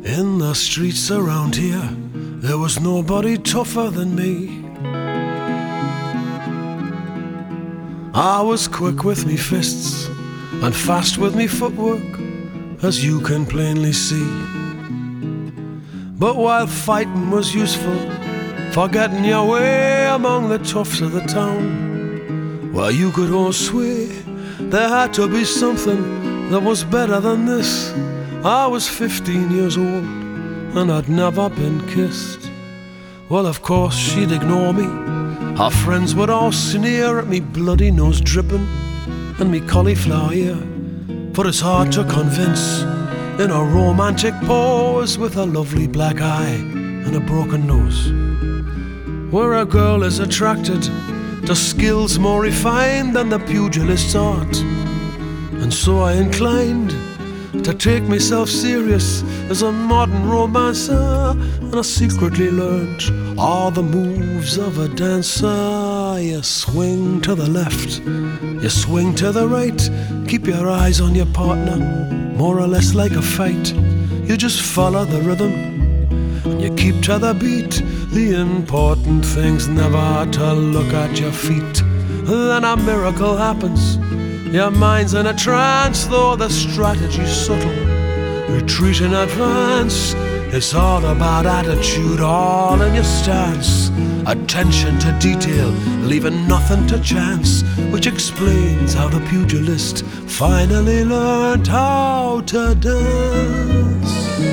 In the streets around here, there was nobody tougher than me. I was quick with me fists and fast with me footwork, as you can plainly see. But while fighting was useful for getting your way among the toughs of the town, well, you could all swear there had to be something that was better than this. I was 15 years old and I'd never been kissed. Well, of course she'd ignore me. Her friends would all sneer at me bloody nose dripping and me cauliflower ear. For it's hard to convince in a romantic pose with a lovely black eye and a broken nose, where a girl is attracted to skills more refined than the pugilist's art. And so I inclined to take myself serious as a modern romancer, and I secretly learned all the moves of a dancer. You swing to the left, you swing to the right, keep your eyes on your partner, more or less like a fight. You just follow the rhythm and you keep to the beat. The important thing's never to look at your feet. Then a miracle happens. Your mind's in a trance, though the strategy's subtle. Retreat in advance. It's all about attitude, all in your stance. Attention to detail, leaving nothing to chance, which explains how the pugilist finally learned how to dance.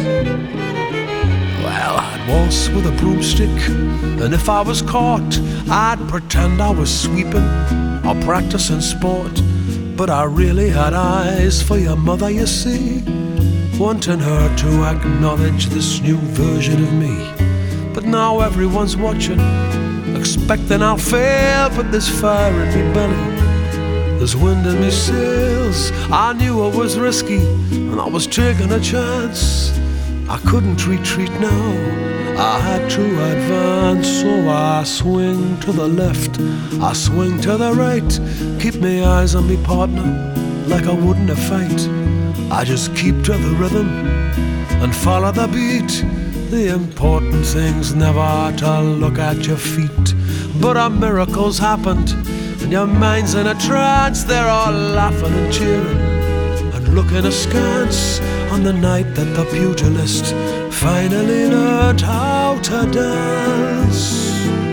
Well, I'd waltz with a broomstick, and if I was caught, I'd pretend I was sweeping or practicing sport. But I really had eyes for your mother, you see, wanting her to acknowledge this new version of me. But now everyone's watching, expecting I'll fail. But there's fire in me belly, there's wind in me sails. I knew it was risky, and I was taking a chance. I couldn't retreat now, I had to advance. So I swing to the left, I swing to the right, keep my eyes on me partner like I would in a fight. I just keep to the rhythm and follow the beat. The important thing's never to look at your feet. But a miracle's happened and your mind's in a trance. They're all laughing and cheering and looking askance on the night that the pugilist finally learned how to dance.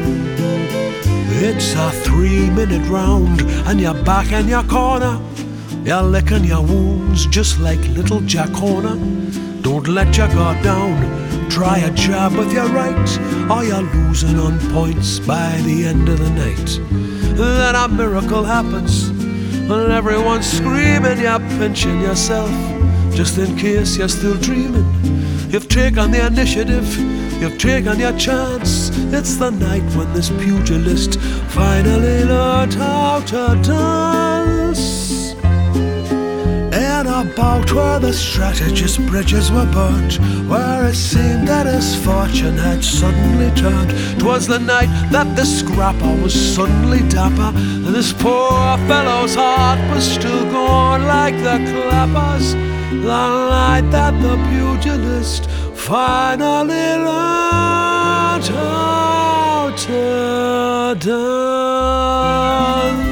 It's a 3-minute round and you're back in your corner. You're licking your wounds just like little Jack Horner. Don't let your guard down, try a jab with your right, or you're losing on points by the end of the night. Then a miracle happens and everyone's screaming. You're pinching yourself just in case you're still dreaming. You've taken the initiative, you've taken your chance. It's the night when this pugilist finally learned how to dance. In a bout where the strategist's bridges were burnt, where it seemed that his fortune had suddenly turned, 'twas the night that the scrapper was suddenly dapper, and this poor fellow's heart was still going like the clappers. The night that the pugilist finally learned how to dance.